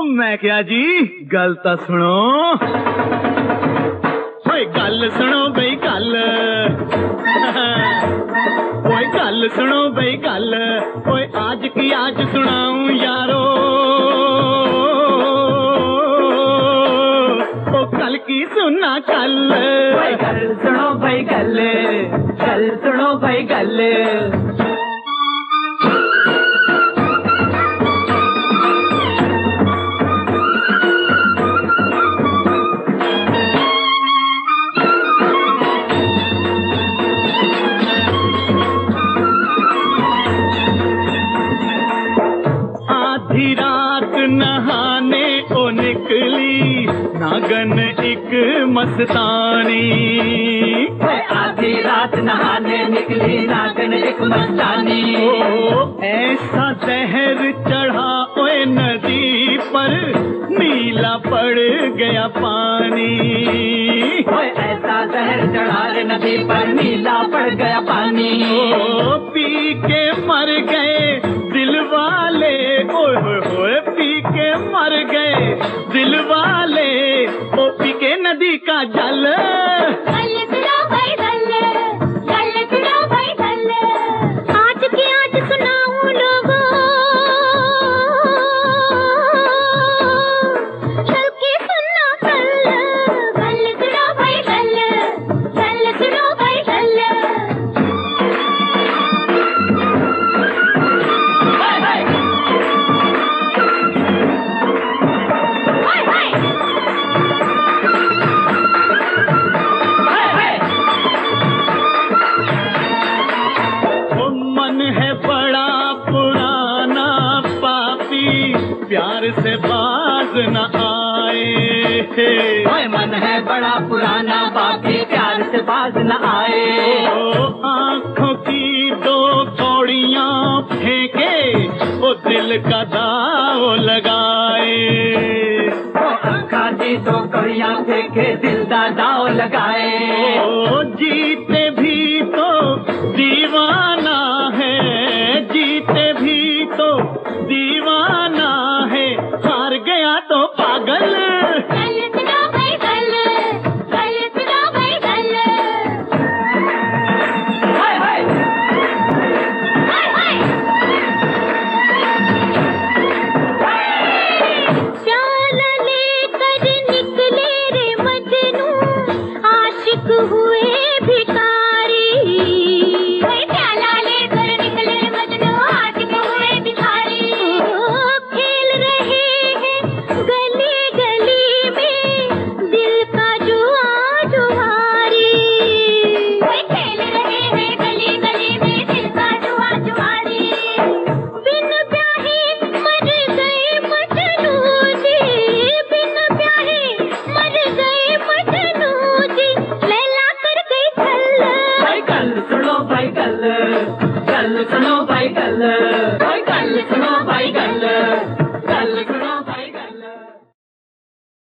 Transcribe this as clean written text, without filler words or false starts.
मैं क्या जी गल तो सुनो। ओए गल सुनो बई गल। ओए गल सुनो बई गल। ओए आज की आज सुनाऊं यारो। ओ कल की सुना कल। ओए गल सुनो भाई गल। गल सुनो भाई गल। आधी रात नहाने को निकली नागन एक मस्तानी। आधी रात नहाने निकली नागन एक मस्तानी। ओ ऐसा जहर चढ़ा ओए नदी पर नीला पड़ गया पानी। ओए ऐसा जहर चढ़ा रे नदी पर नीला पड़ गया पानी। ओ पी के मर गए दिल वाले। ओए होए होए पी के मर गए दिल वाले। ओ पी के नदी का जल। गल सुनो भाई गल। गल सुनो भाई गल। आज की आज सुनाऊं लोगों। कल की सुनना कल। गल सुनो भाई गल। गल सुनो भाई गल। हाय हाय हाय हाय। हाय हाय। ओ मन है बड़ा पुराना पापी प्यार से बाज न आए। ओए मन है बड़ा पुराना पापी प्यार से बाज न आए। ओ आँखों की दो कौड़ियाँ फेंके वो दिल का दाव लगाए। ओ आँखा दी दो कड़ियाँ फेंके दिल दा दाव लगाए। ओ जीते भी तो दीवाना है। जीते भी तो दीवाना है। हार गया तो पागल। गल सुनो भाई गल। गल सुनो भाई गल। हाय हाय हाय हाय। प्याला लेकर निकले रे मजनू आशिक हुए भिखारी। प्याला लेकर निकले मजनू आशिक हुए भिखारी। खेल रहे हैं गली गली में दिल का जुआ जुआरी। खेल रहे हैं गली गली में दिल का जुआ जुआरी। बिन ब्याहे मर गए मजनू जी। बिन ब्याहे मर गए मजनू जी। लैला कर गई छल। भाई गल सुनो भाई गल। गल सुनो भाई गल।